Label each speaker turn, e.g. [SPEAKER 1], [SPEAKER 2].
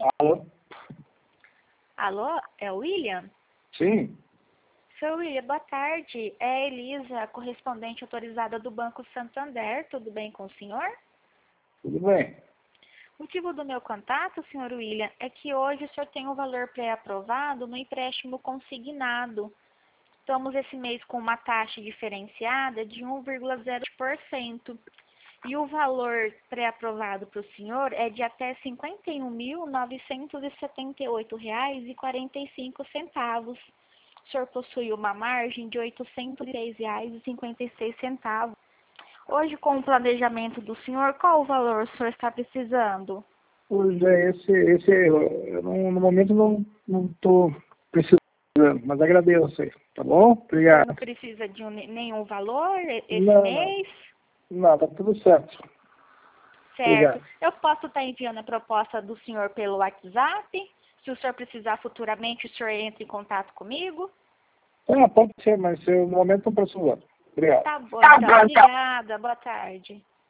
[SPEAKER 1] Alô?
[SPEAKER 2] Alô, é o William?
[SPEAKER 1] Sim,
[SPEAKER 2] Seu William, boa tarde. É a Elisa, correspondente autorizada do Banco Santander. Tudo bem com o senhor?
[SPEAKER 1] tudo bem.
[SPEAKER 2] O motivo do meu contato, senhor William, é que hoje o senhor tem um valor pré-aprovado no empréstimo consignado. Estamos esse mês com uma taxa diferenciada de 1,0%. E o valor pré-aprovado para o senhor é de até R$ 51.978,45. O senhor possui uma margem de R$ 806,56. Hoje, com o planejamento do senhor, qual o valor o senhor está precisando?
[SPEAKER 1] Pois é, eu no momento não estou precisando, mas agradeço aí, tá bom?
[SPEAKER 2] O senhor
[SPEAKER 1] Obrigado.
[SPEAKER 2] não precisa de nenhum valor esse
[SPEAKER 1] Não,
[SPEAKER 2] mês?
[SPEAKER 1] não, tá tudo certo.
[SPEAKER 2] Certo.
[SPEAKER 1] Obrigado.
[SPEAKER 2] Eu posso estar enviando a proposta do senhor pelo WhatsApp? Se o senhor precisar futuramente, o senhor entra em contato comigo?
[SPEAKER 1] Pode ser, mas eu no momento não estou precisando. Obrigado.
[SPEAKER 2] Tá bom, então. Obrigada. Boa tarde.